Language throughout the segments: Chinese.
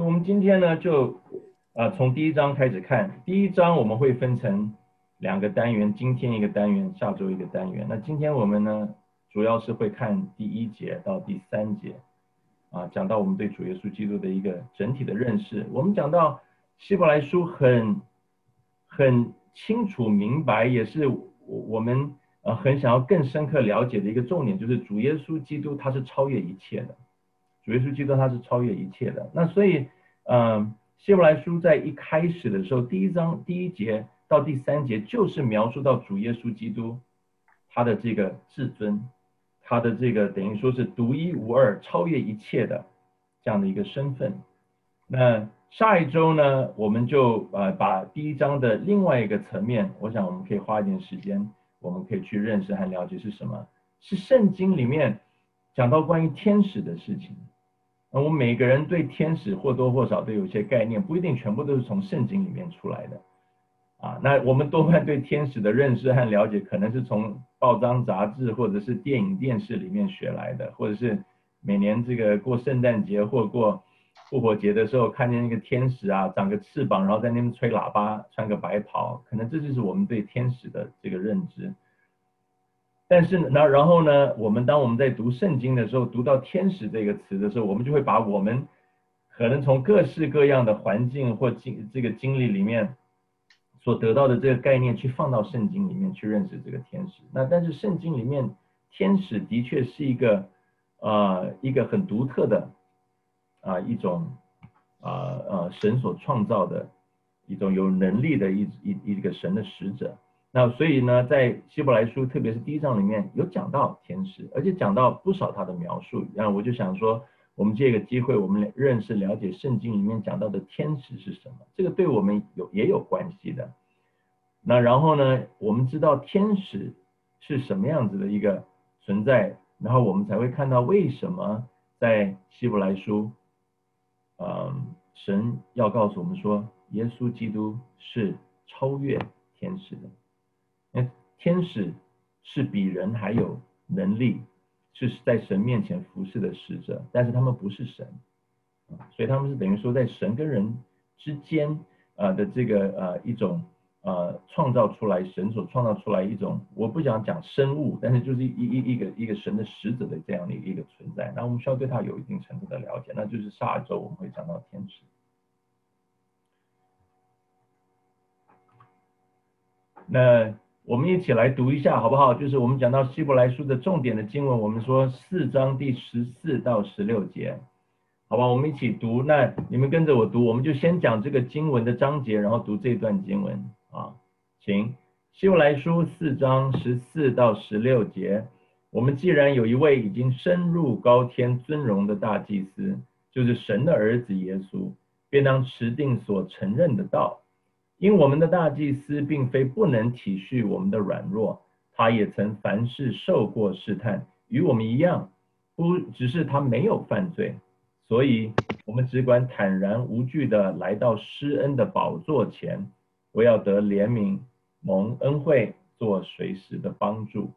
所以我们今天呢就从第一章开始看。第一章我们会分成2个单元，今天一个单元，下周一个单元。那今天我们呢主要是会看第1节到第3节讲到我们对主耶稣基督的一个整体的认识。我们讲到希伯来书很清楚明白，也是我们很想要更深刻了解的一个重点，就是主耶稣基督他是超越一切的。主耶稣基督他是超越一切的。那所以希伯来书在一开始的时候，第1章第1节到第3节就是描述到主耶稣基督他的这个至尊，他的这个等于说是独一无二、超越一切的这样的一个身份。那下一周呢，我们就把第1章的另外一个层面，我想我们可以花一点时间，我们可以去认识和了解是什么，是圣经里面讲到关于天使的事情。我们每个人对天使或多或少都有一些概念，不一定全部都是从圣经里面出来的那我们多半对天使的认识和了解，可能是从报章杂志或者是电影电视里面学来的，或者是每年这个过圣诞节或过复活节的时候，看见那个天使长个翅膀，然后在那边吹喇叭，穿个白袍，可能这就是我们对天使的这个认知。但是然后呢，当我们在读圣经的时候，读到天使这个词的时候，我们就会把我们可能从各式各样的环境或这个经历里面所得到的这个概念，去放到圣经里面去认识这个天使。但是圣经里面天使的确是一个很独特的一种神所创造的一种有能力的一个神的使者。那所以呢，在希伯来书，特别是第1章里面有讲到天使，而且讲到不少他的描述。然后我就想说，我们借个机会，我们认识了解圣经里面讲到的天使是什么，这个对我们也有关系的。那然后呢，我们知道天使是什么样子的一个存在，然后我们才会看到为什么在希伯来书，神要告诉我们说，耶稣基督是超越天使的。天使是比人还有能力，是在神面前服侍的使者，但是他们不是神，所以他们是等于说在神跟人之间的这个一种创造出来，神所创造出来一种，我不想讲生物，但是就是一个神的使者的这样的一个存在。那我们需要对他有一定程度的了解，那就是下一周我们会讲到天使。那我们一起来读一下好不好？就是我们讲到希伯来书的重点的经文，我们说4章第14到16节，好吧？我们一起读，那你们跟着我读，我们就先讲这个经文的章节，然后读这段经文请。希伯来书4章14到16节，我们既然有一位已经升入高天尊荣的大祭司，就是神的儿子耶稣，便当持定所承认的道。因我们的大祭司并非不能体恤我们的软弱，他也曾凡事受过试探，与我们一样，不只是他没有犯罪，所以我们只管坦然无惧的来到施恩的宝座前，我要得怜悯，蒙恩惠，做随时的帮助。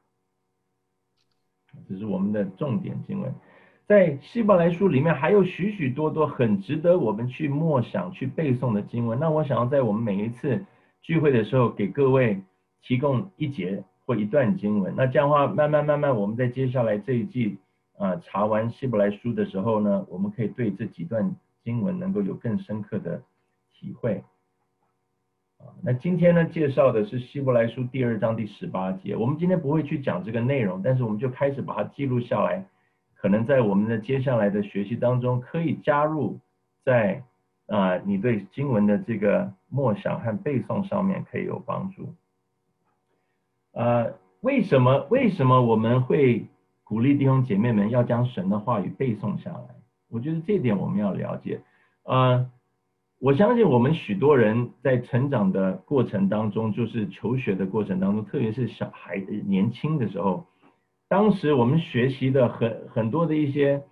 这是我们的重点经文。在希伯来书里面还有许许多多很值得我们去默想、去背诵的经文。那我想要在我们每一次聚会的时候，给各位提供1节或1段经文。那这样的话，慢慢，我们在接下来这一季查完希伯来书的时候呢，我们可以对这几段经文能够有更深刻的体会。那今天呢，介绍的是希伯来书第2章第18节。我们今天不会去讲这个内容，但是我们就开始把它记录下来。可能在我们的接下来的学习当中，可以加入在你对经文的这个默想和背诵上面可以有帮助。为什么我们会鼓励弟兄姐妹们要将神的话语背诵下来？我觉得这点我们要了解。我相信我们许多人在成长的过程当中，就是求学的过程当中，特别是小孩年轻的时候。当时我们学习的很多的一些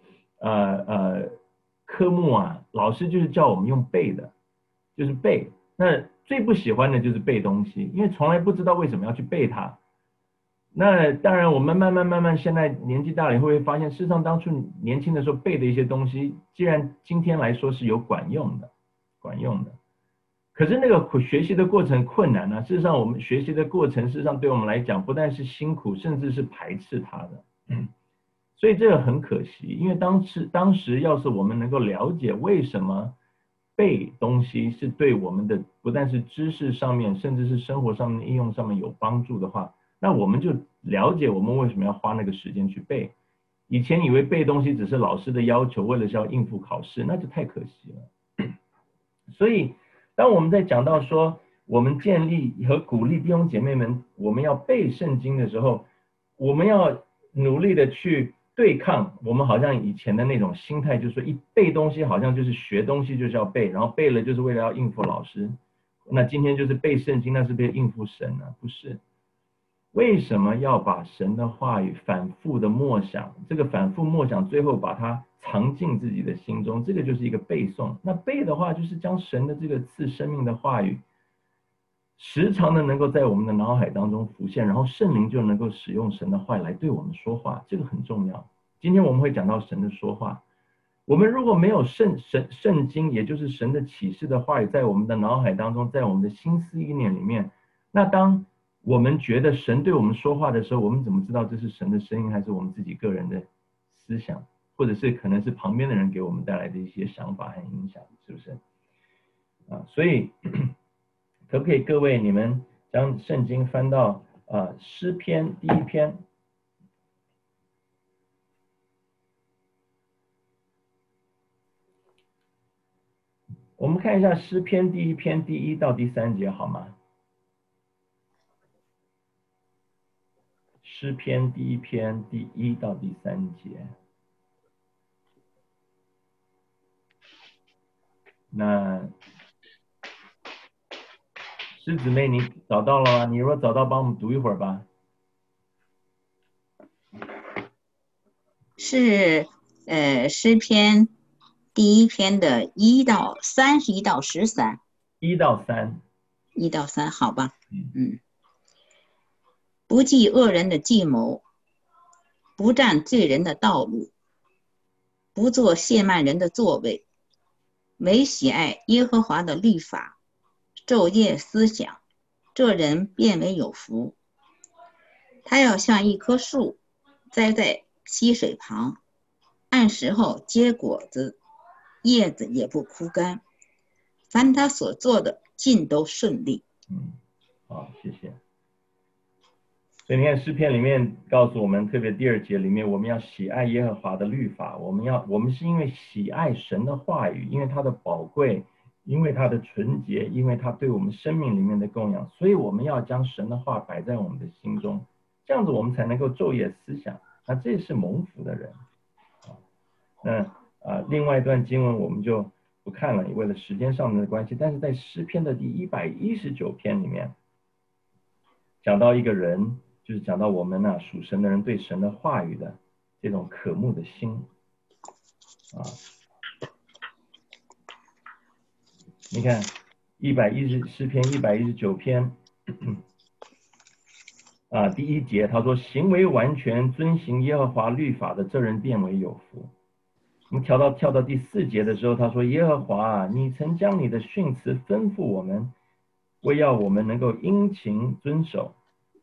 科目老师就是叫我们用背的，就是背。那最不喜欢的就是背东西，因为从来不知道为什么要去背它。 那当然，我们慢慢，现在年纪大了以后会发现，事实上当初年轻的时候背的一些东西，既然今天来说是有管用的，管用的，可是那个学习的过程困难呢、事实上，我们学习的过程，事实上对我们来讲，不但是辛苦，甚至是排斥它的。所以这个很可惜，因为当时要是我们能够了解为什么背东西是对我们的不但是知识上面，甚至是生活上面的应用上面有帮助的话，那我们就了解我们为什么要花那个时间去背。以前以为背东西只是老师的要求，为了是要应付考试，那就太可惜了。所以，当我们在讲到说我们建立和鼓励弟兄姐妹们，我们要背圣经的时候，我们要努力的去对抗我们好像以前的那种心态，就是说一背东西好像就是学东西就是要背，然后背了就是为了要应付老师。那今天就是背圣经，那是不是应付神呢？不是。为什么要把神的话语反复的默想？这个反复默想，最后把它藏进自己的心中，这个就是一个背诵。那背的话，就是将神的这个赐生命的话语，时常的能够在我们的脑海当中浮现，然后圣灵就能够使用神的话来对我们说话，这个很重要。今天我们会讲到神的说话，我们如果没有圣经，也就是神的启示的话语，在我们的脑海当中，在我们的心思意念里面，那当我们觉得神对我们说话的时候，我们怎么知道这是神的声音，还是我们自己个人的思想，或者是可能是旁边的人给我们带来的一些想法和影响，是不是？所以可不可以各位你们将圣经翻到诗篇第一篇？我们看一下诗篇第一篇第1到第3节好吗？诗篇第一篇第1到第3节。那师姊妹，你找到了吗？你如果找到，帮我们读一会儿吧。 是诗篇第一篇的1到31到13， 1到3。 1到3，好吧？ 嗯嗯，不计恶人的计谋，不占罪人的道路，不做亵慢人的座位，唯喜爱耶和华的律法，昼夜思想，这人便为有福。他要像一棵树栽在溪水旁，按时候结果子，叶子也不枯干。凡他所做的尽都顺利。 好，谢谢。所以你看诗篇里面告诉我们，特别第2节里面，我们要喜爱耶和华的律法，我们是因为喜爱神的话语，因为它的宝贵，因为它的纯洁，因为它对我们生命里面的供养，所以我们要将神的话摆在我们的心中，这样子我们才能够昼夜思想。那这是蒙福的人。那另外一段经文我们就不看了，为了时间上面的关系。但是在诗篇的第119篇里面，讲到一个人，就是讲到我们属神的人对神的话语的这种渴慕的心啊。你看诗篇119篇第1节，他说：行为完全遵行耶和华律法的，这人便为有福。我们跳到第4节的时候，他说：耶和华你曾将你的训词吩咐我们，为要我们能够殷勤遵守。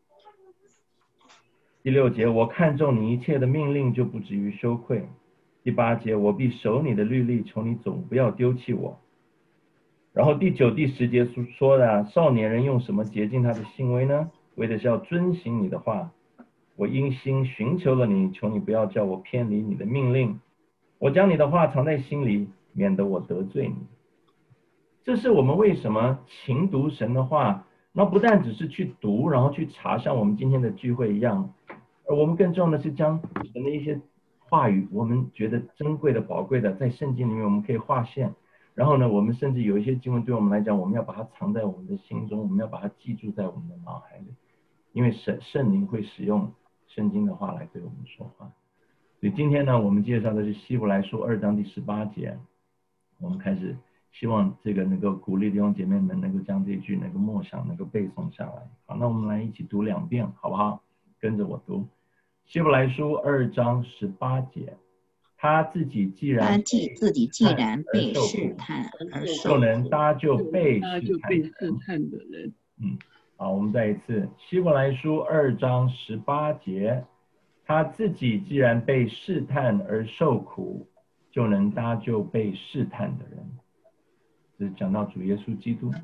第6节，我看中你一切的命令，就不至于羞愧。第8节，我必守你的律例，求你总不要丢弃我。然后第9、第10节说的少年人用什么洁净他的行为呢？为的是要遵行你的话。我因心寻求了你，求你不要叫我偏离你的命令。我将你的话藏在心里，免得我得罪你。这是我们为什么勤读神的话，那不但只是去读，然后去查，像我们今天的聚会一样，而我们更重要的是将神的一些话语，我们觉得珍贵的、宝贵的，在圣经里面我们可以划线。然后呢，我们甚至有一些经文对我们来讲，我们要把它藏在我们的心中，我们要把它记住在我们的脑海里，因为圣灵会使用圣经的话来对我们说话。所以今天呢，我们介绍的是希伯来书2章第18节，我们开始希望这个能够鼓励弟兄姐妹们能够将这一句能够默想，能够背诵下来。好，那我们来一起读2遍，好不好？ 跟着我读。希伯来书2章18节，他自己既然被试探而受苦， 就能搭救被试探的人。 好，我们再一次，希伯来书2章18节，他自己既然被试探而受苦，就能搭救被试探的人。这是讲到主耶稣基督。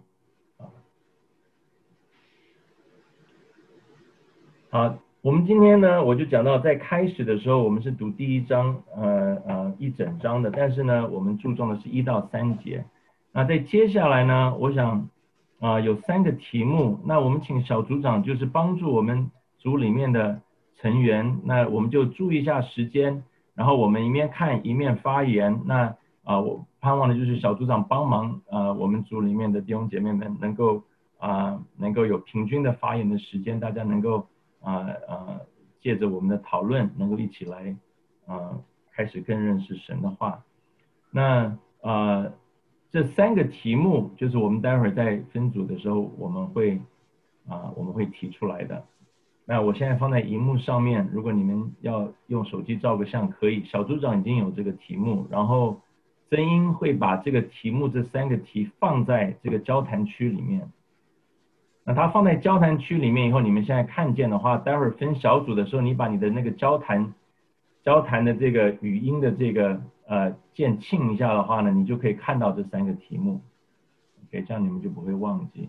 好，我们今天呢，我就讲到在开始的时候，我们是读第1章，一整章的，但是呢，我们注重的是1到3节。那在接下来呢，我想有3个题目，那我们请小组长就是帮助我们组里面的成员，那我们就注意一下时间，然后我们一面看一面发言。那我盼望的就是小组长帮忙我们组里面的弟兄姐妹们能够有平均的发言的时间，大家能够借着我们的讨论，能够一起来开始更认识神的话。那这3个题目就是我们待会儿在分组的时候我们会提出来的。那我现在放在荧幕上面，如果你们要用手机照个相可以。小组长已经有这个题目，然后曾英会把这个题目这3个题放在这个交谈区里面。那它放在交谈区里面以后，你们现在看见的话，待会儿分小组的时候，你把你的那个交谈的这个语音的这个键庆一下的话呢，你就可以看到这3个题目。OK， 这样你们就不会忘记。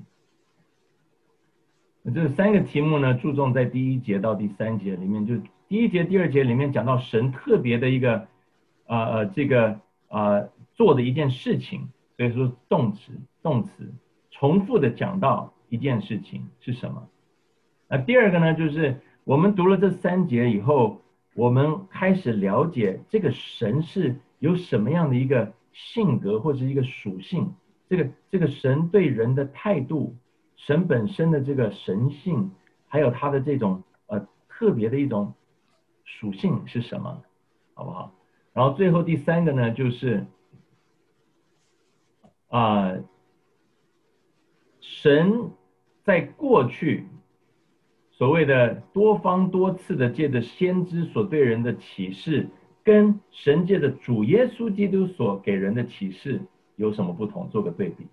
这3个题目呢，注重在第1节到第3节里面，就第1节、第2节里面讲到神特别的一个做的一件事情，所以说动词重复的讲到一件事情是什么。那第2个呢，就是我们读了这3节以后，我们开始了解这个神是有什么样的一个性格或者一个属性，这个神对人的态度，神本身的这个神性，还有他的这种特别的一种属性是什么，好不好？然后最后第3个呢，就是神在过去所谓的多方多次的借着先知所对人的启示，跟神借着主耶稣基督所给人的启示有什么不同，做个对比，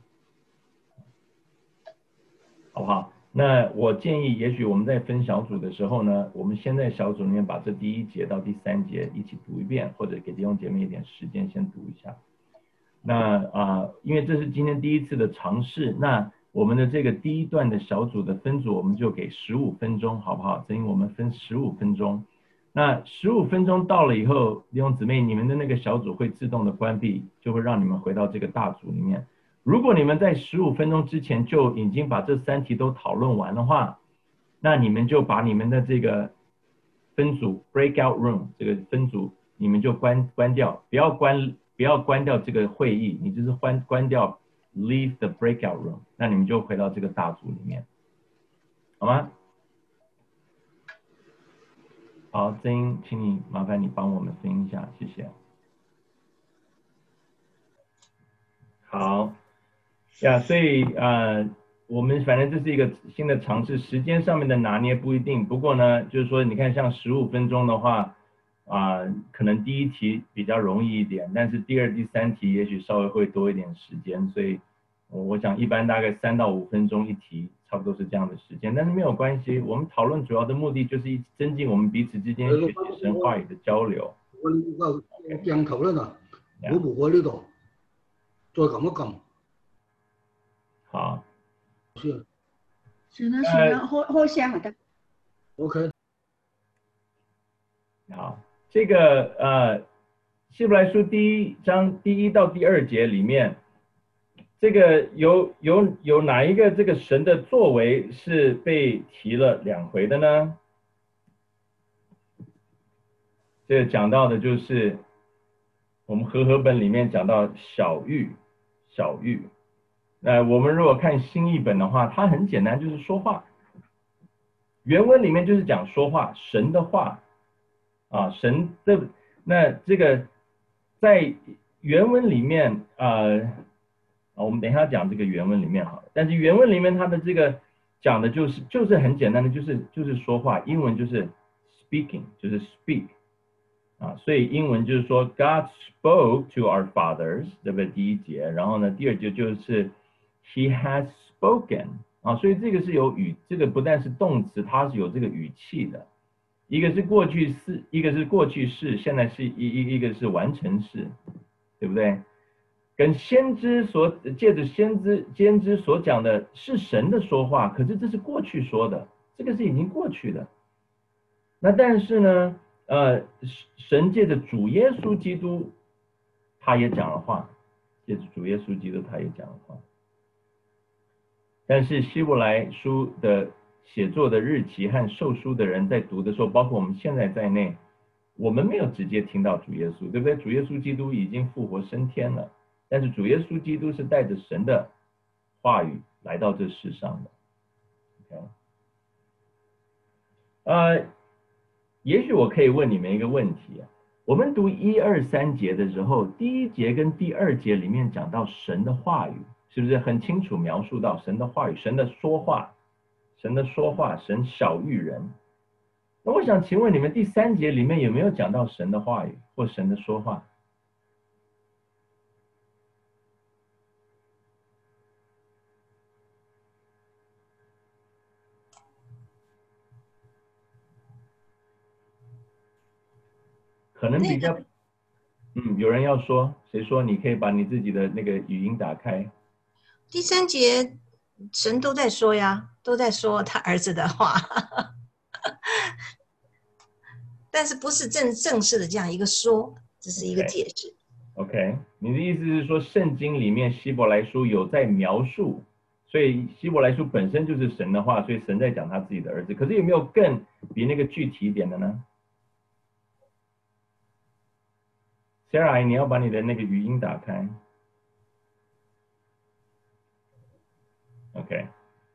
好不好？那我建议也许我们在分小组的时候呢，我们先在小组里面把这第1节到第3节一起读一遍，或者给弟兄姐妹一点时间先读一下。那因为这是今天第1次的尝试，那我们的这个第1段的小组的分组，我们就给15分钟，好不好？所以我们分15分钟。那15分钟到了以后，弟兄姊妹，你们的那个小组会自动的关闭，就会让你们回到这个大组里面。如果你们在15分钟之前就已经把这3题都讨论完的话，那你们就把你们的这个分组 breakout room 这个分组，你们就关掉，不要关掉这个会议，你就是关掉 leave the breakout room， 那你们就回到这个大组里面，好吗？好，曾英，请你麻烦你帮我们分一下，谢谢。好呀，所以我们反正这是一个新的尝试，时间上面的拿捏不一定，不过呢，就是说你看像15分钟的话可能第1题比较容易一点，但是第2、第3题也许稍微会多一点时间，所以我想一般大概3到5分钟一题，差不多是这样的时间，但是没有关系，我们讨论主要的目的就是增进我们彼此之间学习神话语的交流。 我鏡頭咧嗱，我冇喺呢度，再撳一撳。 好。 是的，開聲就得。 OK。 好，这个希伯来書第1章第1到第2節里面，这个有哪一个这个神的作为是被提了2回的呢？这个讲到的就是我们和合本里面讲到小玉。我们如果看新译本的话，它很简单，就是说话。原文里面就是讲说话，神的话神的。那这个在原文里面我们等一下讲这个原文里面好了，但是原文里面它的这个讲的就是很简单的，就是说话，英文就是 speaking， 就是 speak 啊，所以英文就是说 God spoke to our fathers， 对不对？第一节，然后呢，第二节就是 He has spoken 啊，所以这个是有这个不但是动词，它是有这个语气的，一个是过去式，一个是过去式，现在是一个是完成式，对不对？跟借着先知所讲的是神的说话，可是这是过去说的，这个是已经过去的。那但是呢，神借着主耶稣基督，他也讲了话，借着主耶稣基督他也讲了话。但是希伯来书的写作的日期和受书的人在读的时候，包括我们现在在内，我们没有直接听到主耶稣，对不对？主耶稣基督已经复活升天了。但是主耶稣基督是带着神的话语来到这世上的。Okay? 也许我可以问你们一个问题啊，我们读1、2、3节的时候，第一节跟第二节里面讲到神的话语，是不是很清楚描述到神的话语，神的说话，神晓谕人？那我想请问你们第3节里面有没有讲到神的话语或神的说话？可能比较，有人要说，谁说？你可以把你自己的那个语音打开。 第3节，神都在说呀，都在说他儿子的话，但是不是正式的这样一个说，这是一个解释。 OK， 你的意思是说，圣经里面希伯来书有在描述，所以希伯来书本身就是神的话，所以神在讲他自己的儿子。可是有没有更比那个具体一点的呢？Sarah， 你要把你的那个语音打开。OK，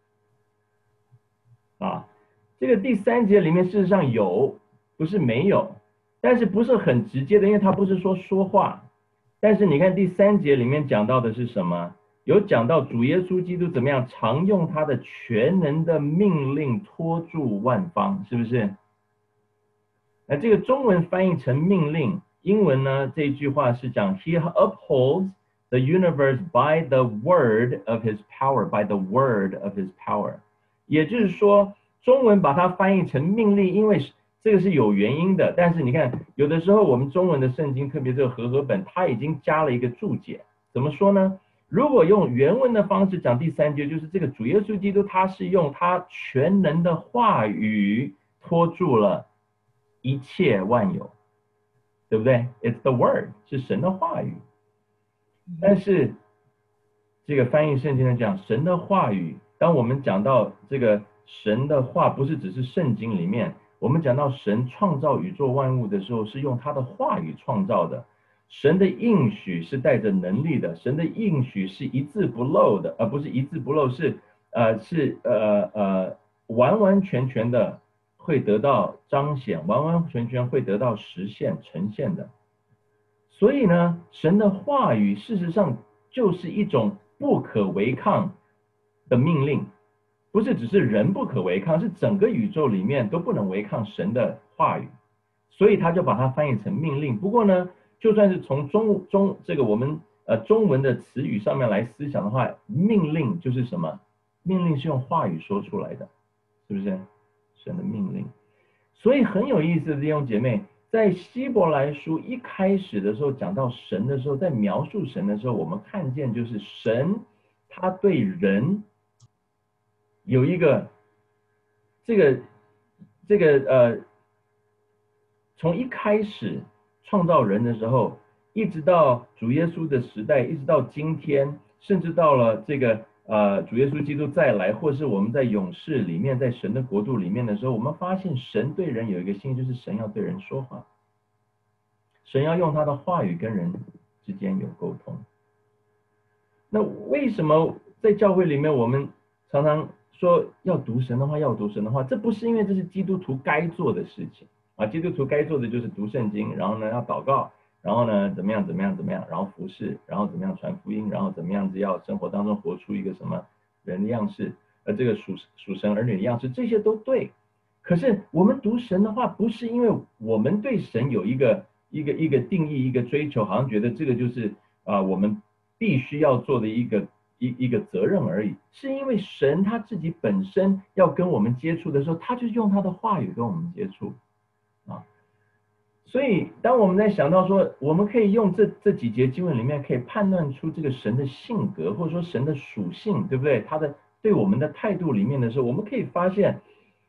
这个第3节里面事实上有，不是没有，但是不是很直接的，因为他不是说话。但是你看第3节里面讲到的是什么？有讲到主耶稣基督怎么样常用他的全能的命令托住万方，是不是？那这个中文翻译成命令，英文呢这句话是讲 He upholds the universe by the word of his power, by the word of his power。也就是说，中文把它翻译成命令，因为这个是有原因的。但是你看，有的时候我们中文的圣经，特别这个和合本，它已经加了一个注解。怎么说呢？如果用原文的方式讲第3节，就是这个主耶稣基督，他是用他全能的话语托住了一切万有，对不对 ？It's the word， 是神的话语。但是这个翻译圣经的讲，神的话语，当我们讲到这个神的话，不是只是圣经里面，我们讲到神创造宇宙万物的时候，是用他的话语创造的。神的应许是带着能力的，神的应许是一字不漏的，不是一字不漏，是完完全全的会得到彰显，完完全全会得到实现呈现的。所以呢，神的话语事实上就是一种不可违抗的命令，不是只是人不可违抗，是整个宇宙里面都不能违抗神的话语，所以他就把它翻译成命令。不过呢，就算是从这个我们中文的词语上面来思想的话，命令就是什么？命令是用话语说出来的，是不是？神的命令。所以很有意思的弟兄姐妹，在希伯来书一开始的时候讲到神的时候，在描述神的时候，我们看见就是神他对人有一个从一开始创造人的时候，一直到主耶稣的时代，一直到今天，甚至到了这个主耶稣基督再来，或是我们在永世里面，在神的国度里面的时候，我们发现神对人有一个心，就是神要对人说话，神要用他的话语跟人之间有沟通。那为什么在教会里面我们常常说要读神的话，要读神的话？这不是因为这是基督徒该做的事情啊，基督徒该做的就是读圣经，然后呢要祷告，然后呢怎么样，然后服侍，然后怎么样传福音，然后怎么样子要生活当中活出一个什么人的样式。 这个属神儿女的样式，这些都对。可是我们读神的话，不是因为我们对神有一个定义、一个追求，好像觉得这个就是我们必须要做的一个责任而已，是因为神他自己本身要跟我们接触的时候，他就用他的话语跟我们接触啊。所以当我们在想到说，我们可以用这几节经文里面可以判断出这个神的性格，或者说神的属性，对不对？他的对我们的态度里面的时候，我们可以发现，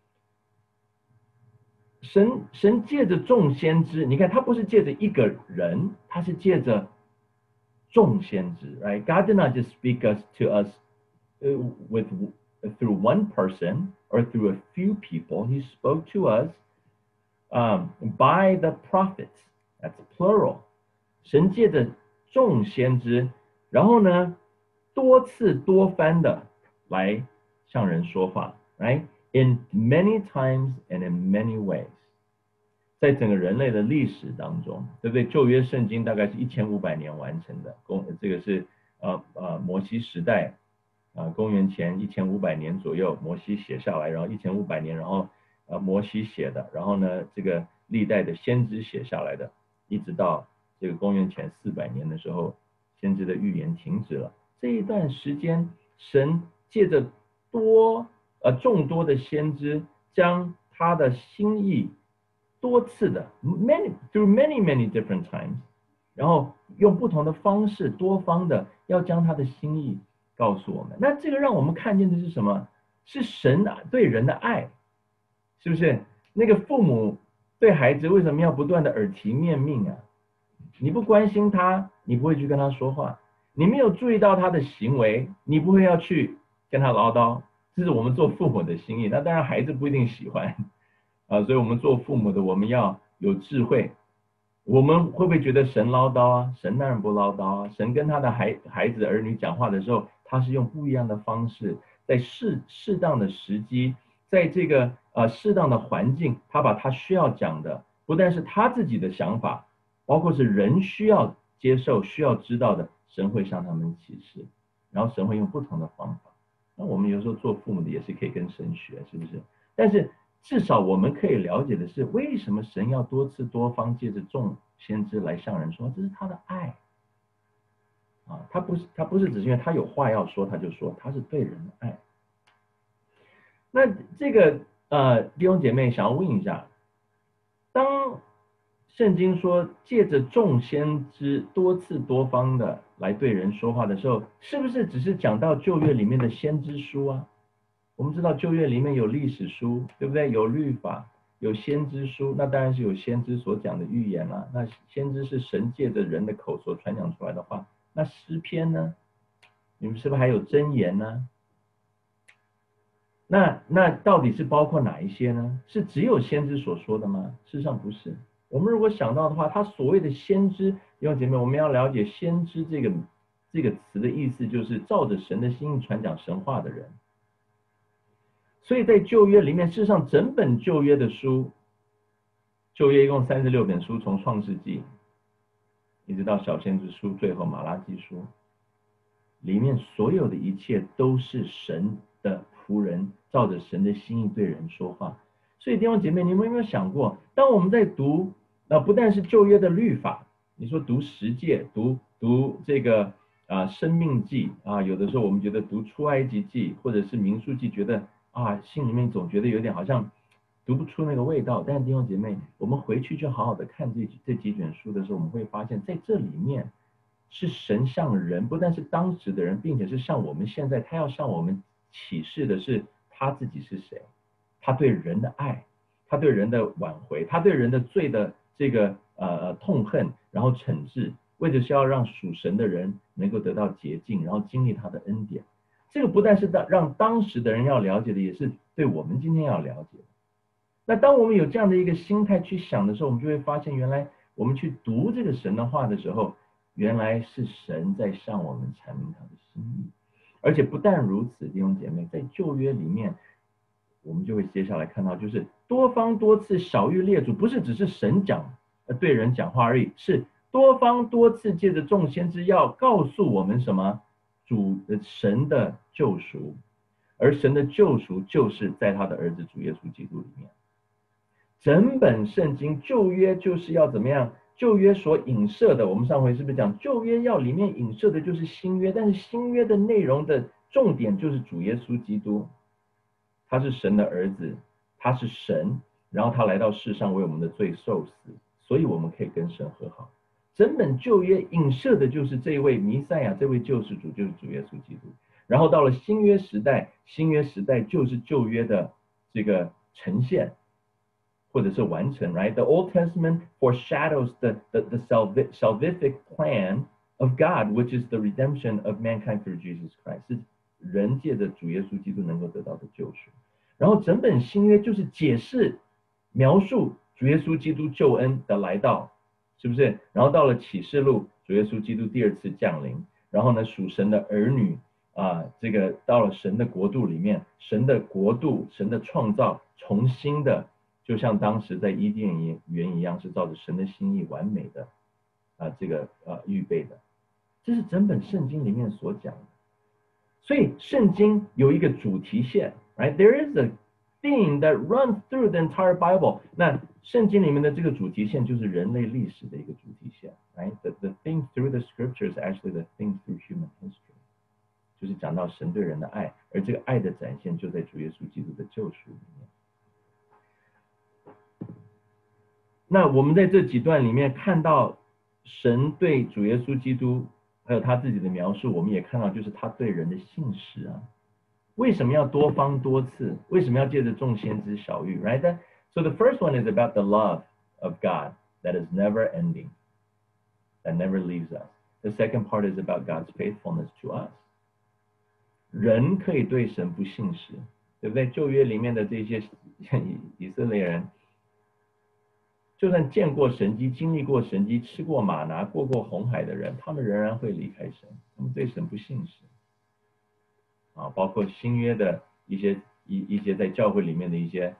神借着众先知，你看他不是借着一个人，他是借着众先知 ，right? God did not just speak to us through one person or through a few people. He spoke to us by the prophets. That's plural. 神借着众先知，然后呢，多次多番的来向人说话 ，right? In many times and in many ways. 在整个人类的历史当中，对不对？旧约圣经大概是1500年完成的，这个是摩西时代公元前1500年左右，摩西写下来，然后1500年，然后摩西写的，然后呢这个历代的先知写下来的，一直到这个公元前400年的时候，先知的预言停止了。这一段时间，神借着众多的先知，将他的心意多次的 through many different times， 然后用不同的方式多方的要将他的心意告诉我们。那这个让我们看见的是什么？是神对人的爱，是不是？那个父母对孩子为什么要不断的耳提面命啊？你不关心他，你不会去跟他说话，你没有注意到他的行为，你不会要去跟他唠叨。这是我们做父母的心意。那当然孩子不一定喜欢所以我们做父母的，我们要有智慧。我们会不会觉得神唠叨啊？神当然不唠叨啊。神跟他的孩子儿女讲话的时候，他是用不一样的方式，在适当的时机，在这个适当的环境，他把他需要讲的，不但是他自己的想法，包括是人需要接受、需要知道的，神会向他们启示，然后神会用不同的方法。那我们有时候做父母的也是可以跟神学，是不是？但是至少我们可以了解的是，为什么神要多次多方借着众先知来向人说，这是他的爱他不是只是因为他有话要说他就说，他是对人的爱。那这个弟兄姐妹想要问一下，当圣经说借着众先知多次多方的来对人说话的时候，是不是只是讲到旧约里面的先知书啊？我们知道旧约里面有历史书，对不对？有律法，有先知书，那当然是有先知所讲的预言啦。那先知是神借着人的口所传讲出来的话。那诗篇呢？你们是不是还有箴言呢？那到底是包括哪一些呢？是只有先知所说的吗？事实上不是。我们如果想到的话，他所谓的先知，弟兄姐妹，我们要了解先知这个词的意思，就是照着神的心意传讲神话的人。所以在旧约里面，事实上整本旧约的书，旧约一共36本书，从创世纪一直到小先知书，最后马拉基书，里面所有的一切都是神的仆人照着神的心意对人说话。所以弟兄姐妹，你们有没有想过，当我们在读不但是旧约的律法，你说读十诫，读这个生命记有的时候我们觉得读出埃及记或者是民数记，觉得心里面总觉得有点好像读不出那个味道。但是弟兄姐妹，我们回去就好好的看这几卷书的时候，我们会发现在这里面是神向人，不但是当时的人，并且是向我们现在，他要向我们启示的是他自己是谁，他对人的爱，他对人的挽回，他对人的罪的这个痛恨，然后惩治，为的是要让属神的人能够得到洁净，然后经历他的恩典。这个不但是让当时的人要了解的，也是对我们今天要了解的。那当我们有这样的一个心态去想的时候，我们就会发现，原来我们去读这个神的话的时候，原来是神在向我们阐明他的心意。而且不但如此，弟兄姐妹，在旧约里面，我们就会接下来看到，就是多方多次晓谕列祖，不是只是神对人讲话而已，是多方多次借着众先知要告诉我们什么？神的救赎。 而神的救赎就是在他的儿子主耶稣基督里面。整本圣经旧约就是要怎么样？旧约所影射的，我们上回是不是讲旧约要里面影射的就是新约？但是新约的内容的重点就是主耶稣基督，他是神的儿子，他是神，然后他来到世上为我们的罪受死，所以我们可以跟神和好。整本旧约影射的就是这位弥赛亚，这位救世主就是主耶稣基督。然后到了新约时代，新约时代就是旧约的这个呈现，或者是完成 ，right? The Old Testament foreshadows the salvific plan of God, which is the redemption of mankind through Jesus Christ. 是人借着主耶稣基督能够得到的救赎。然后整本新约就是解释、描述主耶稣基督救恩的来到，是不是？然后到了启示录，主耶稣基督第二次降临，然后呢，属神的儿女这个到了神的国度里面，神的国度、神的创造，重新的。就像当时在伊甸园一样，是照着神的心意完美的预备的，这是整本圣经里面所讲的。所以圣经有一个主题线 ，right? There is a theme that runs through the entire Bible. 那圣经里面的这个主题线就是人类历史的一个主题线 ，right? The theme through the scriptures is actually the theme through human history. 就是讲到神对人的爱，而这个爱的展现就在主耶稣基督的救赎里面。那我们在这几段里面看到神对主耶稣基督还有他自己的描述，我们也看到就是他对人的信实啊。为什么要多方多次？为什么要借着众先知小谕 ？Right? So the first one is about the love of God that is never ending, that never leaves us. The second part is about God's faithfulness to us. 人可以对神不信实，对不对？旧约里面的这些以色列人。就算见过神迹、经历过神迹、吃过玛拿、过红海的人，他们仍然会离开神，他们对神不信实。包括新约的一些在教会里面的一些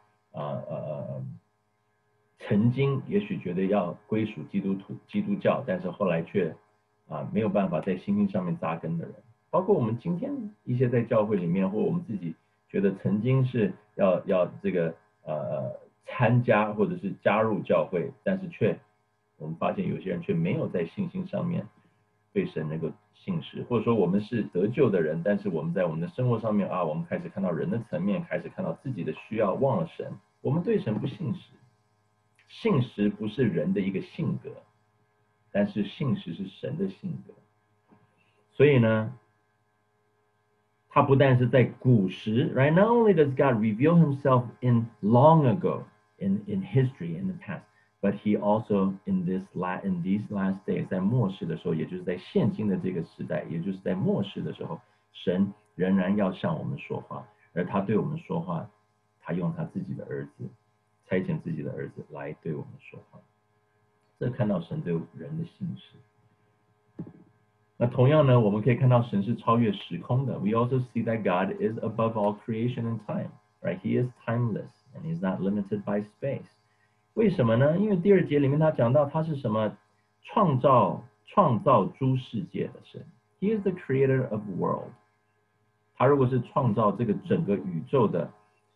曾经也许觉得要归属基督教，但是后来却没有办法在信心上面扎根的人，包括我们今天一些在教会里面，或我们自己觉得曾经是要这个参加或者是加入教会，但是我们发现有些人却没有在信心上面对神能够信实，或者说我们是得救的人，但是我们在我们的生活上面我们开始看到人的层面，开始看到自己的需要，忘了神，我们对神不信实。信实不是人的一个性格，但是信实是神的性格。所以呢，他不但是在古时 ，right? Not only does God reveal Himself in long ago, in history, in the past, but He also in these last days, 在末世的时候，也就是在现今的这个时代，也就是在末世的时候，神仍然要向我们说话，而他对我们说话，他用他自己的儿子，差遣自己的儿子来对我们说话。这看到神对人的信实。那同样呢，我们可以看到神是超越时空的。We also see that God is above all creation and time, right? He is timeless and He is not limited by space. 为什么呢？因为第2节里面他讲到他是什么？创造诸世界的神。He is the creator of the world. 他如果是创造这个整个宇宙的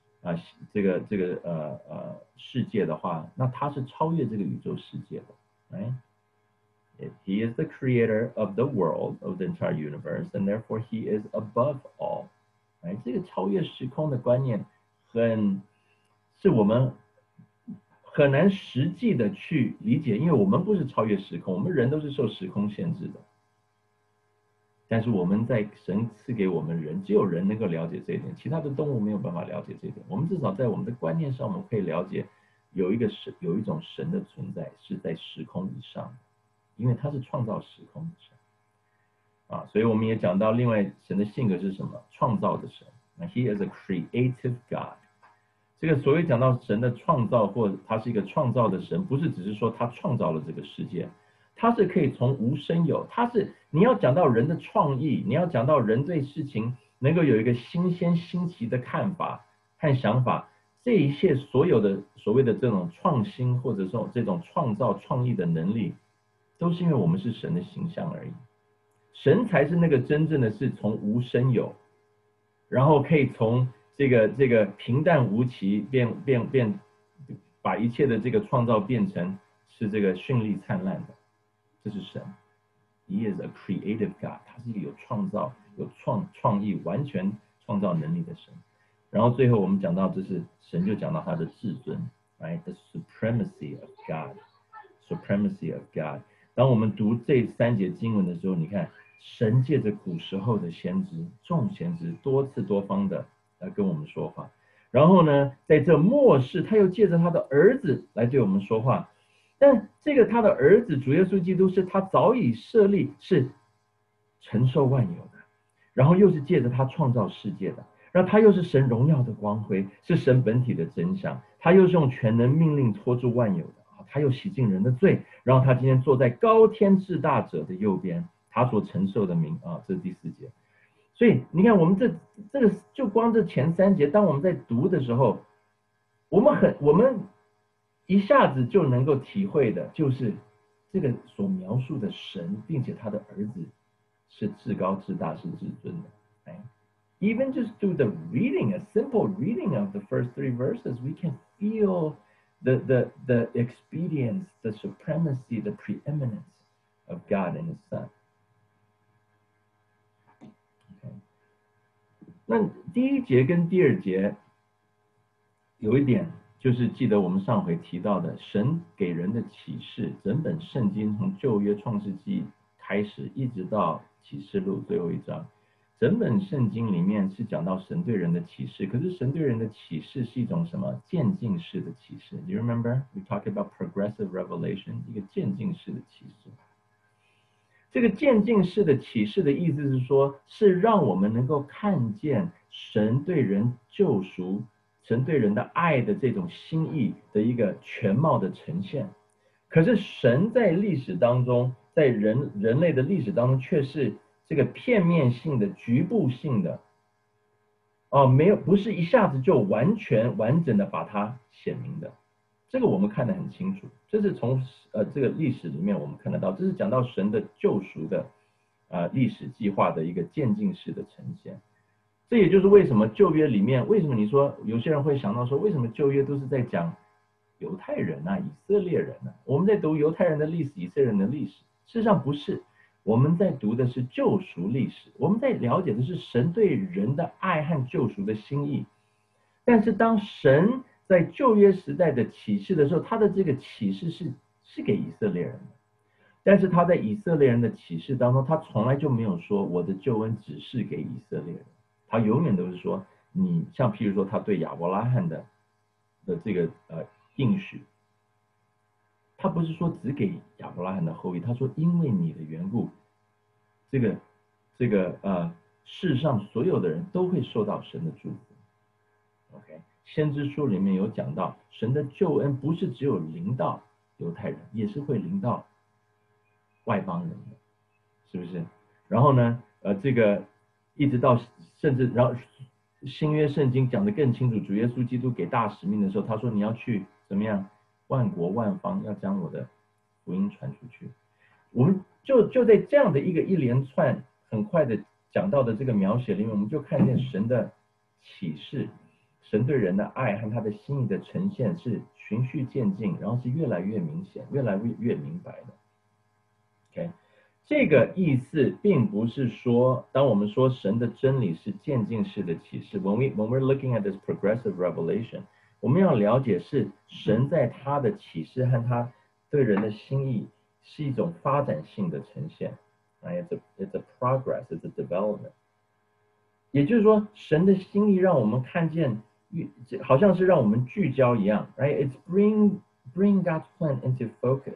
世界的话，那他是超越这个宇宙世界的 ，right?He is the creator of the world, of the entire universe, and therefore He is above all. 这个超越时空的观念是我们很难实际的去理解，因为我们不是超越时空，我们人都是受时空限制的。但是我们在神赐给我们人，只有人能够了解这一点，其他的动物没有办法了解这一点。我们至少在我们的观念上，我们可以了解有一种神的存在是在时空以上的。因为他是创造时空的神所以我们也讲到另外神的性格是什么？创造的神。He is a creative God. 这个所谓讲到神的创造，或者他是一个创造的神，不是只是说他创造了这个世界，他是可以从无生有，你要讲到人的创意，你要讲到人对事情能够有一个新鲜新奇的看法和想法，这一切所有的所谓的这种创新，或者说这种创造创意的能力，都是因为我们是神的形象而已。神才是那个真正的是从无生有， 然后可以从这个平淡无奇把一切的这个创造变成是这个绚丽灿烂的，这是神。He is a creative God， 他是一个有创造、有创意、完全创造能力的神。然后最后我们讲到，这是神就讲到他的至尊 ，right？ The supremacy of God，supremacy of God。当我们读这3节经文的时候，你看神借着古时候的先知、众先知多次多方的来跟我们说话。然后呢，在这末世，他又借着他的儿子来对我们说话。但这个他的儿子主耶稣基督是他早已设立，是承受万有的，然后又是借着他创造世界的，然后他又是神荣耀的光辉，是神本体的真相，他又是用全能命令托住万有的，他又洗净人的罪，然后他今天坐在高天至大者的右边，他所承受的名啊，这是第4节。所以你看，我们这个就光这前3节，当我们在读的时候，我们一下子就能够体会的，就是这个所描述的神，并且他的儿子是至高至大，是至尊的。Even just through the reading, a simple reading of the first 3 verses, we can feel the expedience, the supremacy, the preeminence of God and His Son. 那第1节跟第2节有一点就是记得我们上回提到的，神给人的启示，整本圣经从旧约创世纪开始，一直到启示录最后一章，整本圣经里面是讲到神对人的启示，可是神对人的启示是一种什么渐进式的启示。Do you remember we talked about progressive revelation？ 一个渐进式的启示。这个渐进式的启示的意思是说，是让我们能够看见神对人救赎、神对人的爱的这种心意的一个全貌的呈现。可是神在历史当中，在人类的历史当中，却是这个片面性的、局部性的，不是一下子就完全完整的把它显明的。这个我们看得很清楚，这是从这个历史里面我们看得到，这是讲到神的救赎的历史计划的一个渐进式的呈现。这也就是为什么旧约里面，为什么你说有些人会想到说，为什么旧约都是在讲犹太人啊、以色列人啊？我们在读犹太人的历史、以色列人的历史，事实上不是，我们在读的是救赎历史，我们在了解的是神对人的爱和救赎的心意。但是当神在旧约时代的启示的时候，他的这个启示是给以色列人的，但是他在以色列人的启示当中，他从来就没有说我的救恩只是给以色列人，他永远都是说，你像譬如说他对亚伯拉罕的这个应许，他不是说只给亚伯拉罕的后裔，他说因为你的缘故，这个世上所有的人都会受到神的祝福。OK。先知书里面有讲到，神的救恩不是只有临到犹太人，也是会临到外邦人的，是不是？然后呢，这个一直到甚至，然后新约圣经讲得更清楚，主耶稣基督给大使命的时候，他说你要去怎么样，万国万方要将我的福音传出去。我们就在这样的一连串很快的讲到的这个描写里面，我们就看见神的启示。神对人的爱和他的心意的呈现是循序渐进，然后是越来越明显、越来越明白的。OK， 这个意思并不是说，当我们说神的真理是渐进式的启示 when we're looking at this progressive revelation， 我们要了解是神在他的启示和他对人的心意是一种发展性的呈现。It's a progress, it's a development。也就是说，神的心意让我们看见。好像是让我们聚焦一样 ，right? It's bring God's plan into focus.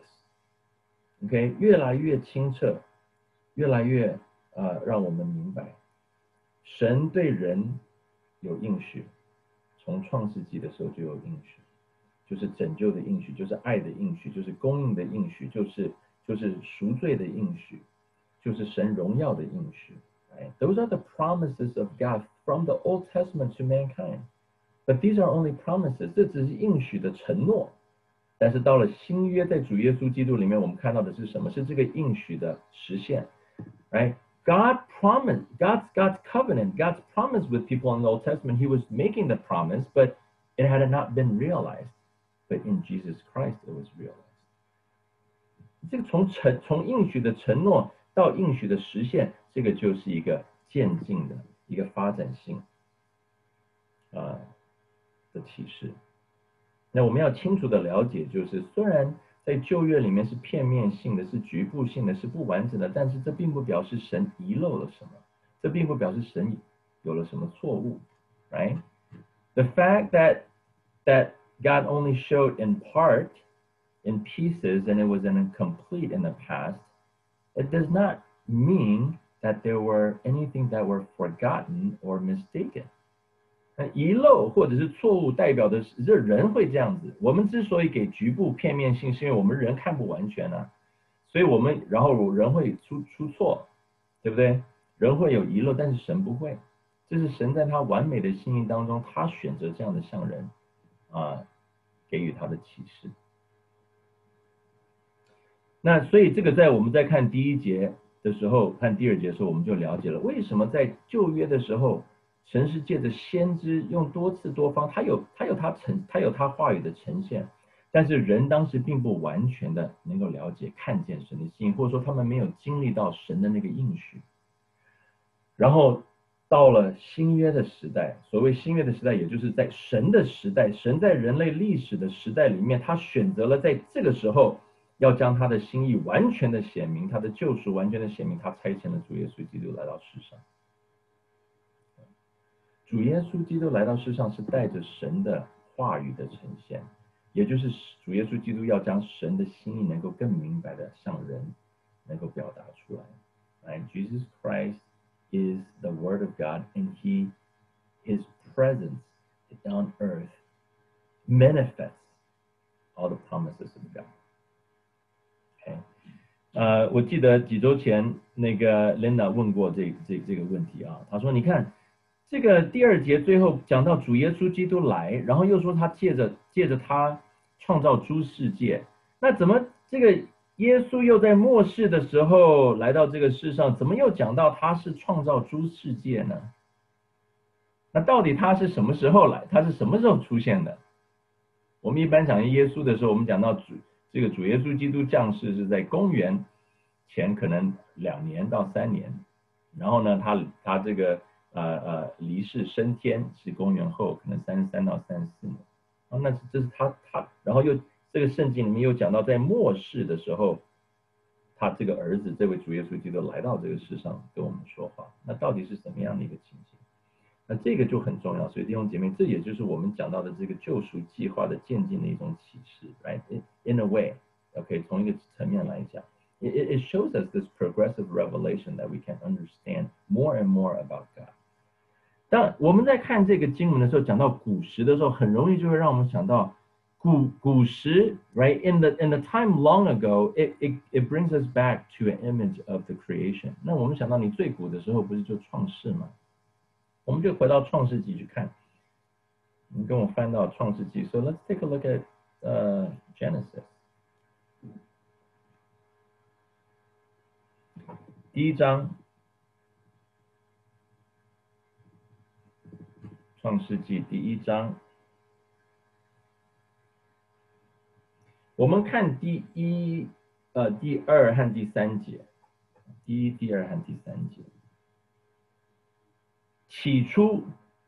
OK， 越来越清澈，越来越让我们明白，神对人有应许，从创世纪的时候就有应许，就是拯救的应许，就是爱的应许，就是供应的应许，就是赎罪的应许，就是神荣耀的应许。Right? Those are the promises of God from the Old Testament to mankind.But these are only promises， 这只是应许的承诺。但是到了新约，在主耶稣基督里面，我们看到的是什么？是这个应许的实现。Right？ God promised, God's covenant, God's promise with people in the Old Testament, he was making the promise, but it had not been realized. But in Jesus Christ, it was realized. 这个从应许的承诺到应许的实现，这个就是一个渐进的一个发展性的启示。那我们要清楚的了解，就是虽然在旧约里面是片面性的，是局部性的，是不完整的，但是这并不表示神遗漏了什么，这并不表示神有了什么错误 ，right? The fact that God only showed in part, in pieces, and it was incomplete in the past, it does not mean that there were anything that were forgotten or mistaken. 遗漏或者是错误代表的是人会这样子。我们之所以给局部片面性，是因为我们人看不完全啊，所以然后人会出错，对不对？人会有遗漏，但是神不会。这是神在他完美的心意当中，他选择这样的向人给予他的启示。那所以这个在我们在看第一节的时候，看第二节的时候，我们就了解了为什么在旧约的时候，神是借着先知用多次多方，他有他话语的呈现，但是人当时并不完全的能够了解看见神的心意，或者说他们没有经历到神的那个应许。然后到了新约的时代，所谓新约的时代，也就是在神的时代，神在人类历史的时代里面，他选择了在这个时候要将他的心意完全的显明，他的救赎完全的显明，他差遣了主耶稣基督来到世上。主耶稣基督来到世上是带着神的话语的呈现，也就是主耶稣基督要将神的心意能够更明白的向人能够表达出来。Right? Jesus Christ is the Word of God, and His presence on earth manifests all the promises of God. Okay. 我记得几周前那个 Linda 问过这个问题啊，她说：“你看。”这个第二节最后讲到主耶稣基督来，然后又说他借着他创造诸世界，那怎么这个耶稣又在末世的时候来到这个世上，怎么又讲到他是创造诸世界呢？那到底他是什么时候来？他是什么时候出现的？我们一般讲耶稣的时候，我们讲到这个主耶稣基督降世是在公元前可能2年到3年，然后呢，他这个离世升天是公元后可能33到34年，那这是他，然后又这个圣经里面又讲到在末世的时候，他这个儿子这位主耶稣基督来到这个世上跟我们说话，那到底是什么样的一个情形？那这个就很重要，所以弟兄姐妹，这也就是我们讲到的这个救赎计划的渐进的一种启示 ，right? In a way, OK， 从一个层面来讲。It shows us this progressive revelation that we can understand more and more about God. 当我们在看这个经文的时候，讲到古时的时候，很容易就会让我们想到古时 ，right? In the time long ago, it brings us back to an image of the creation. 那我们想到你最古的时候不是就创世吗？我们就回到创世纪去看。你跟我翻到创世纪 ，So let's take a look at Genesis. 第1章。创世纪第1章，我们看第2和第3节，第1、第2和第3节。起初，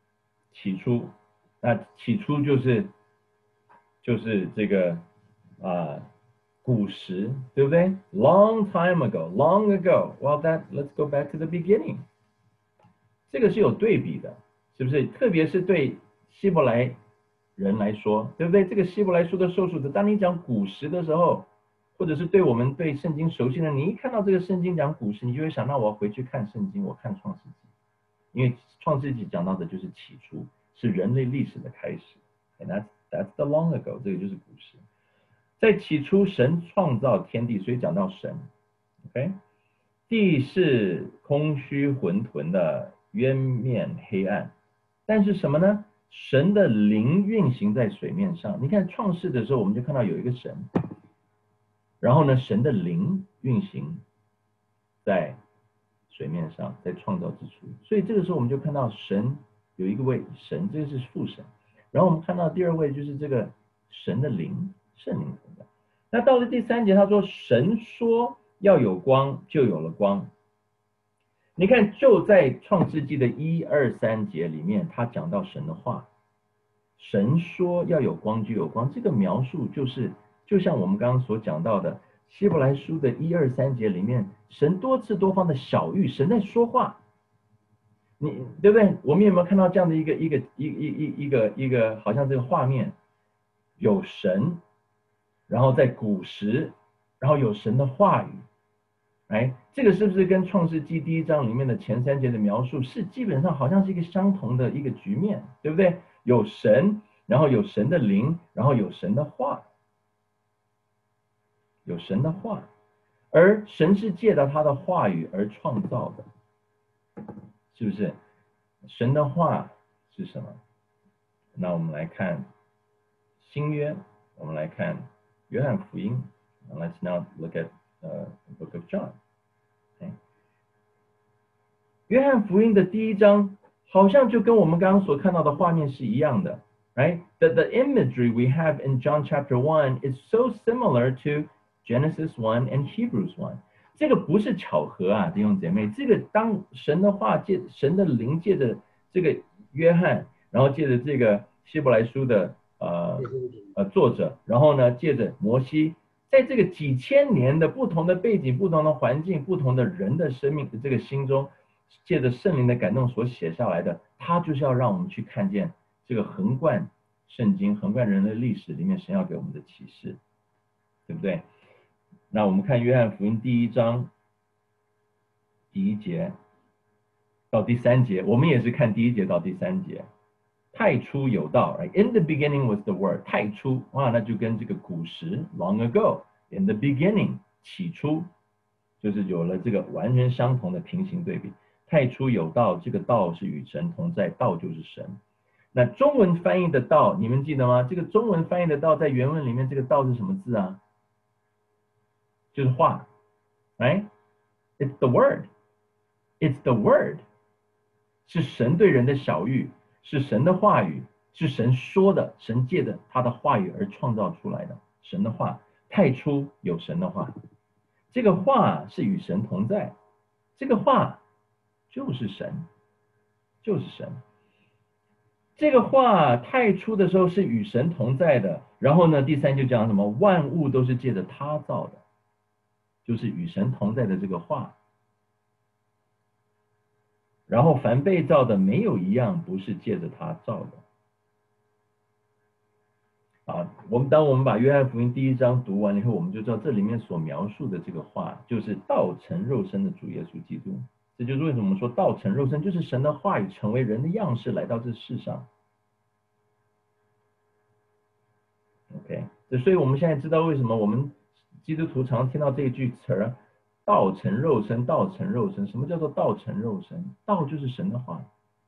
那起初就是这个古时，对不对 ？Long time ago, long ago. Well, let's go back to the beginning. 这个是有对比的。是不是？特别是对希伯来人来说，对不对？这个希伯来书的受数者，当你讲古时的时候，或者是对我们对圣经熟悉的，你一看到这个圣经讲古时，你就会想到我要回去看圣经，我看创世纪，因为创世纪讲到的就是起初，是人类历史的开始。And that's the long ago， 这个就是古时。在起初，神创造天地，所以讲到神。OK， 地是空虚混沌的，渊面黑暗。但是什么呢？神的灵运行在水面上。你看创世的时候，我们就看到有一个神，然后呢，神的灵运行在水面上，在创造之初。所以这个时候我们就看到神有一个位神，这个是父神。然后我们看到第二位就是这个神的灵，圣灵存在。那到了第3节，他说神说要有光，就有了光。你看，就在创世纪的1、2、3节里面，他讲到神的话，神说要有光就有光，这个描述就像我们刚刚所讲到的希伯来书的1、2、3节里面，神多次多方的晓谕，神在说话，你对不对？我们有没有看到这样的一个好像这个画面，有神，然后在古时，然后有神的话语。哎，这个是不是跟创世纪第1章里面的前3节的描述是基本上好像是一个相同的一个局面，对不对？有神，然后有神的灵，然后有神的话，有神的话，而神是借着他的话语而创造的，是不是？神的话是什么？那我们来看新约，我们来看约翰福音。Let's now look at the book of John。约翰福音的第1章好像就跟我们刚刚所看到的画面是一样的 ，right? The imagery we have in John chapter 1 is so similar to Genesis 1 and Hebrews 1。这个不是巧合啊，弟兄姐妹，这个当神的话神的灵借着这个约翰，然后借着这个希伯来书的作者，然后呢借着摩西，在这个几千年的不同的背景、不同的环境、不同的人的生命的这个心中，借着圣灵的感动所写下来的，他就是要让我们去看见这个横贯圣经、横贯人类历史里面神要给我们的启示，对不对？那我们看约翰福音第1章第1节到第3节，我们也是看第1节到第3节。太初有道 ，In the beginning was the word。太初，哇，那就跟这个古时 long ago，in the beginning 起初，就是有了这个完全相同的平行对比。太初有道，这个道是与神同在，道就是神。那中文翻译的道，你们记得吗？这个中文翻译的道，在原文里面，这个道是什么字啊？就是话 ，right？ It's the word， it's the word， 是神对人的晓谕，是神的话语，是神说的，神借着他的话语而创造出来的神的话。太初有神的话，这个话是与神同在，这个话就是神，就是神。这个话太初的时候是与神同在的，然后呢，第3就讲什么？万物都是借着他造的，就是与神同在的这个话。然后凡被造的没有一样不是借着他造的。当我们把约翰福音第1章读完以后，我们就知道这里面所描述的这个话，就是道成肉身的主耶稣基督。这就是为什么我们说道成肉身，就是神的话语成为人的样式来到这世上。OK， 所以我们现在知道为什么我们基督徒常听到这一句词儿，道成肉身，道成肉身。什么叫做道成肉身？道就是神的话。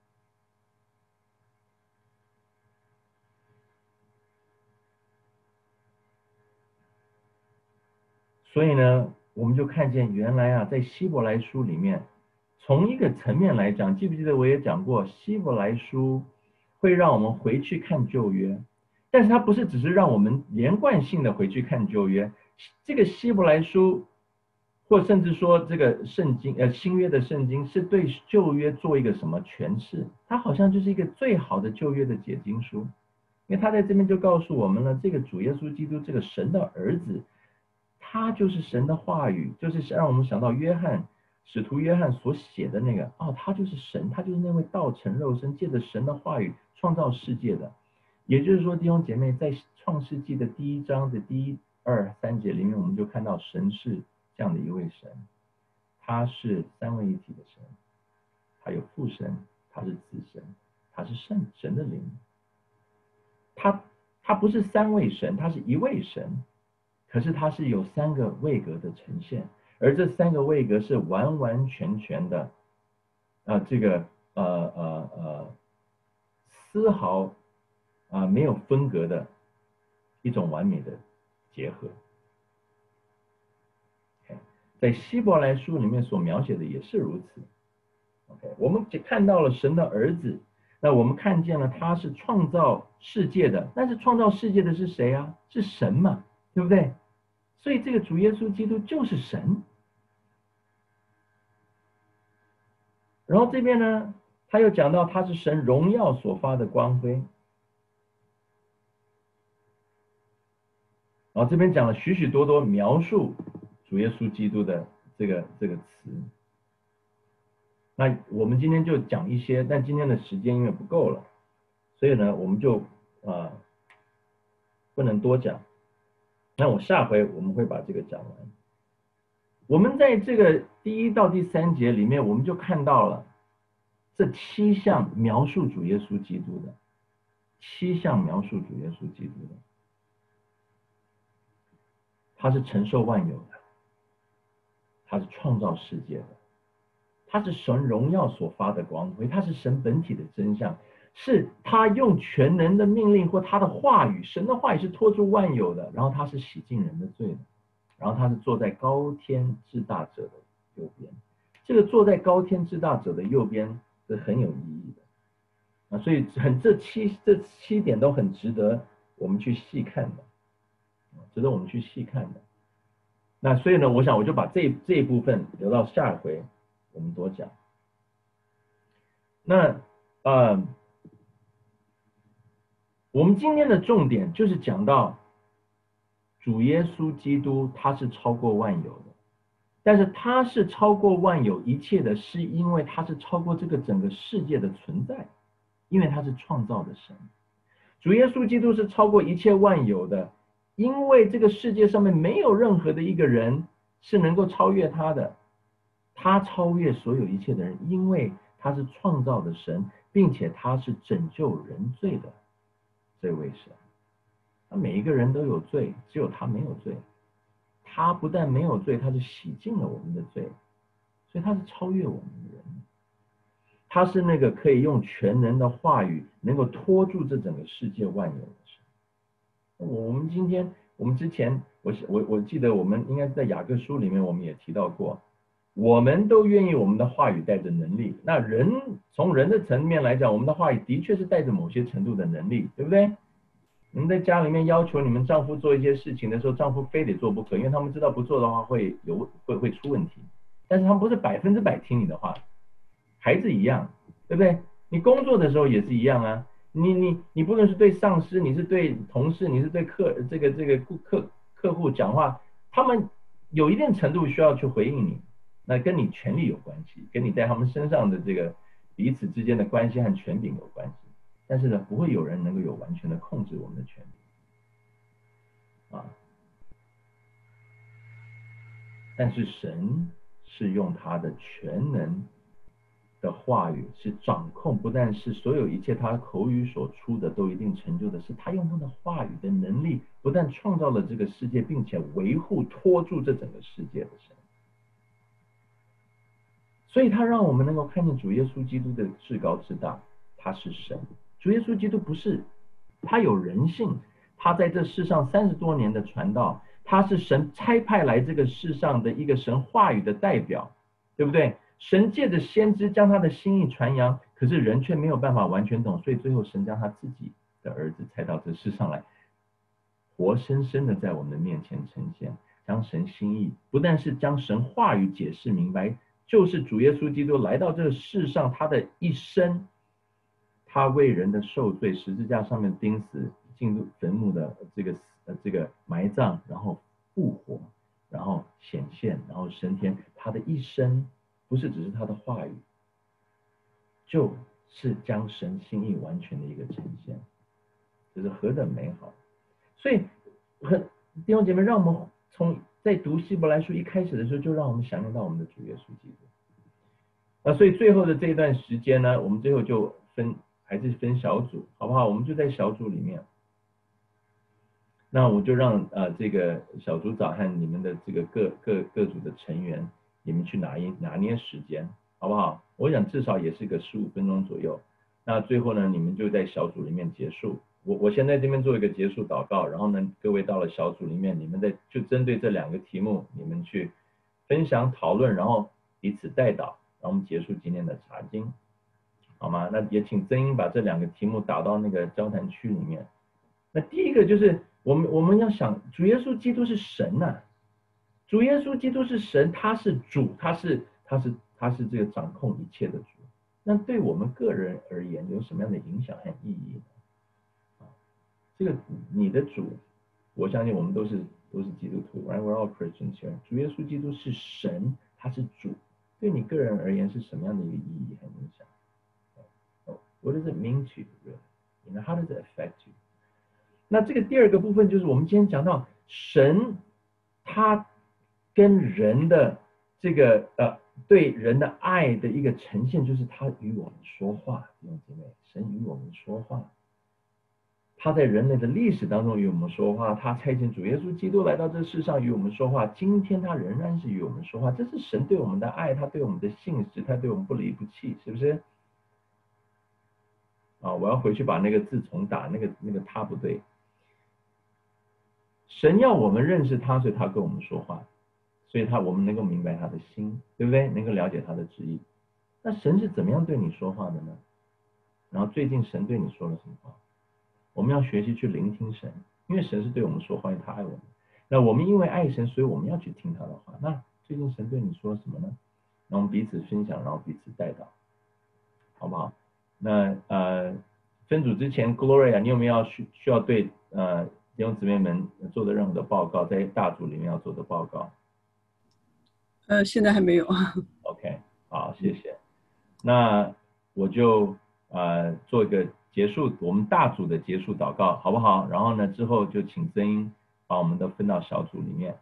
所以呢，我们就看见原来啊，在希伯来书里面，从一个层面来讲，记不记得我也讲过，希伯来书会让我们回去看旧约，但是它不是只是让我们连贯性的回去看旧约，这个希伯来书，或甚至说这个圣经，新约的圣经是对旧约做一个什么诠释？它好像就是一个最好的旧约的解经书，因为他在这边就告诉我们了，这个主耶稣基督这个神的儿子。他就是神的话语，就是让我们想到使徒约翰所写的那个，他就是神，他就是那位道成肉身，借着神的话语创造世界的。也就是说，弟兄姐妹，在创世纪的第1章的第1、2、3节里面，我们就看到神是这样的一位神，他是三位一体的神，他有父神，他是子神，他是神的灵。他不是三位神，他是一位神。可是它是有3个位格的呈现，而这3个位格是完完全全的，丝毫没有分隔的一种完美的结合。 在希伯来书里面所描写的也是如此。OK， 我们看到了神的儿子，那我们看见了他是创造世界的，但是创造世界的是谁啊？是神嘛，对不对？所以这个主耶稣基督就是神。然后这边呢，他又讲到他是神荣耀所发的光辉。然后这边讲了许许多多描述主耶稣基督的这个词。那我们今天就讲一些，但今天的时间因为不够了，所以呢，我们就不能多讲。那我下回我们会把这个讲完。我们在这个第1到第3节里面，我们就看到了这7项描述主耶稣基督的，7项描述主耶稣基督的。他是承受万有的，他是创造世界的，他是神荣耀所发的光辉，他是神本体的真相，是他用全能的命令或他的话语，神的话语是托住万有的，然后他是洗净人的罪的，然后他是坐在高天至大者的右边。这个坐在高天至大者的右边是很有意义的所以这七点都很值得我们去细看的。值得我们去细看的。那所以呢，我想我就把这一部分留到下回我们多讲。那我们今天的重点就是讲到主耶稣基督他是超过万有的，但是他是超过万有一切的，是因为他是超过这个整个世界的存在，因为他是创造的神。主耶稣基督是超过一切万有的，因为这个世界上面没有任何的一个人是能够超越他的，他超越所有一切的人，因为他是创造的神，并且他是拯救人罪的这位神。他每一个人都有罪，只有他没有罪。他不但没有罪，他是洗净了我们的罪，所以他是超越我们的人。他是那个可以用全能的话语能够托住这整个世界万有的神。我们今天，我们之前，我记得我们应该在雅各书里面我们也提到过，我们都愿意我们的话语带着能力。那从人的层面来讲，我们的话语的确是带着某些程度的能力，对不对？你们在家里面要求你们丈夫做一些事情的时候，丈夫非得做不可，因为他们知道不做的话会出问题。但是他们不是100%听你的话，孩子一样，对不对？你工作的时候也是一样啊。你不论是对上司，你是对同事，你是对客户讲话，他们有一定程度需要去回应你，那跟你权力有关系，跟你在他们身上的这个彼此之间的关系和权柄有关系。但是呢，不会有人能够有完全的控制我们的权利但是神是用他的全能的话语，是掌控，不但是所有一切他口语所出的都一定成就的，是他用他的话语的能力，不但创造了这个世界，并且维护托住这整个世界的神。所以他让我们能够看见主耶稣基督的至高至大，他是神。主耶稣基督不是，他有人性，他在这世上30多年的传道，他是神差派来这个世上的一个神话语的代表，对不对？神借着先知将他的心意传扬，可是人却没有办法完全懂，所以最后神将他自己的儿子差到这世上来，活生生的在我们的面前呈现，将神心意不但是将神话语解释明白，就是主耶稣基督来到这个世上，他的一生，他为人的受罪，十字架上面钉死，进入坟墓的这个埋葬，然后复活，然后显现，然后升天。他的一生不是只是他的话语，就是将神心意完全的一个呈现，这是何等美好！所以弟兄姐妹，让我们在读希伯来书一开始的时候，就让我们想象到我们的主耶稣基督。所以最后的这一段时间呢，我们最后就还是分小组，好不好？我们就在小组里面。那我就让这个小组长和你们的这个各组的成员，你们去拿捏时间，好不好？我想至少也是个15分钟左右。那最后呢，你们就在小组里面结束。我先在这边做一个结束祷告，然后呢，各位到了小组里面，你们就针对这2个题目，你们去分享讨论，然后彼此带导，然后我们结束今天的查经，好吗？那也请曾英把这2个题目打到那个交谈区里面。那第一个就是我们要想，主耶稣基督是神呐，主耶稣基督是神，他是主，他是这个掌控一切的主。那对我们个人而言有什么样的影响和意义呢？这个你的主，我相信我们都是基督徒 ，right? We're all Christians here. 主耶稣基督是神，他是主，对你个人而言是什么样的一个意义和影响？What does it mean to you, really? You know, how does it affect you? 那这个第2个部分就是我们今天讲到神，他跟人的这个对人的爱的一个呈现，就是他与我们说话，弟兄姐妹，神与我们说话。他在人类的历史当中与我们说话，他差遣主耶稣基督来到这世上与我们说话，今天他仍然是与我们说话，这是神对我们的爱，他对我们的信实，他对我们不离不弃，是不是？我要回去把那个字重打，那个他不对。神要我们认识他，所以他跟我们说话，所以我们能够明白他的心，对不对？能够了解他的旨意。那神是怎么样对你说话的呢？然后最近神对你说了什么话？我们要学习去聆听神，因为神是对我们说话，因为他爱我们。那我们因为爱神，所以我们要去听他的话。那最近神对你说什么呢？那我们彼此分享，然后彼此带导，好不好？那分组之前 ，Gloria， 你有没有需要对弟兄姊妹们做的任何的报告，在大组里面要做的报告？ 现在还没有。 OK， 好，谢谢。那我就做一个结束，我们大组的结束祷告，好不好？然后呢，之后就请曾英把我们都分到小组里面。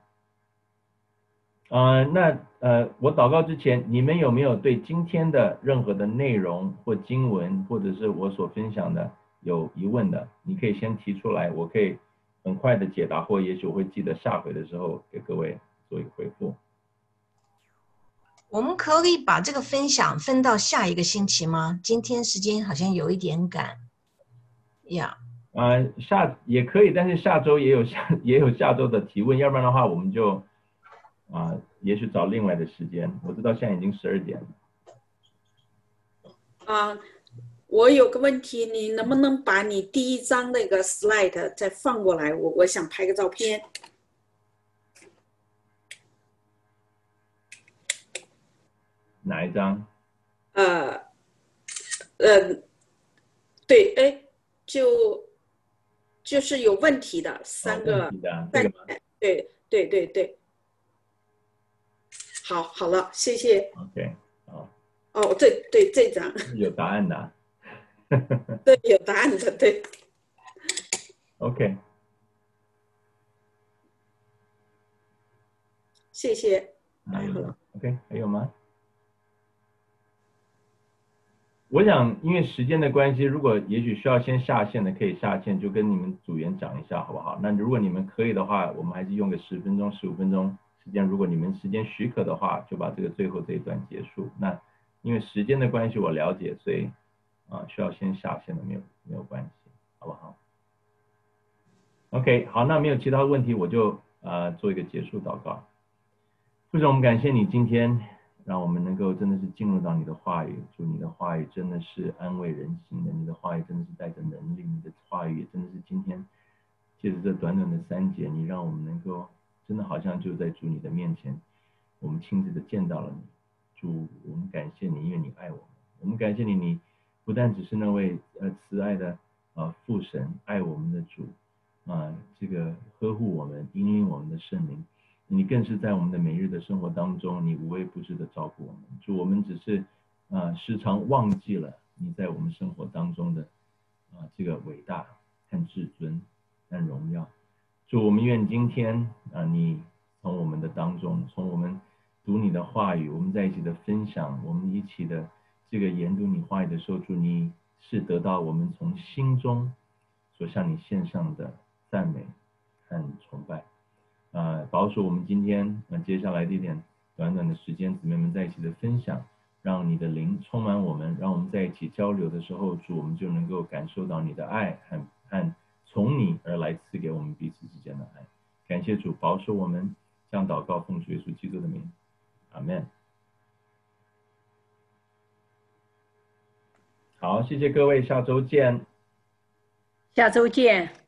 我祷告之前，你们有没有对今天的任何的内容或经文，或者是我所分享的有疑问的？你可以先提出来，我可以很快的解答，或也许我会记得下回的时候给各位做一个回复。 我们可以把这个分享分到下一个星期吗？今天时间好像有一点赶呀。 也可以，但是下周也有下周的提问，要不然的话我们就也许找另外的时间。我知道现在已经12点了。我有个问题，你能不能把你第1章那个 slide 再放过来？我想拍个照片。 哪一张？ 对，就是有问题的3个。 这个吗？ 对。好了，谢谢。 OK， 好。 对，这张有答案的。 对，有答案的，对。 OK， 谢谢。 好了 ，OK， 还有吗？我想，因为时间的关系，如果也许需要先下线的，可以下线，就跟你们组员讲一下，好不好？那如果你们可以的话，我们还是用个10分钟、15分钟时间。如果你们时间许可的话，就把这个最后这一段结束。那因为时间的关系，我了解，所以需要先下线的，没有关系，好不好 ？OK， 好，那没有其他问题，我就做一个结束祷告。父神，我们感谢你今天让我们能够真的是进入到你的话语，主，你的话语真的是安慰人心的，你的话语真的是带着能力，你的话语也真的是今天借着这短短的3节，你让我们能够真的好像就在主你的面前，我们亲自的见到了你。主，我们感谢你，因为你爱我们。我们感谢你，你不但只是那位慈爱的父神，爱我们的主这个呵护我们、引领我们的圣灵，你更是在我们的每日的生活当中，你无微不至的照顾我们。主，我们只是时常忘记了你在我们生活当中的这个伟大和至尊和荣耀。主，我们愿今天你从我们的当中，从我们读你的话语，我们在一起的分享，我们一起的这个研读你话语的时候，主，你是得到我们从心中所向你献上的赞美和崇拜。保守我们今天接下来的一点短短的时间，姊妹们在一起的分享，让你的灵充满我们，让我们在一起交流的时候，主，我们就能够感受到你的爱和从你而来赐给我们彼此之间的爱。感谢主，保守我们，将祷告奉主耶稣基督的名， 阿们。好，谢谢各位，下周见。 下周见。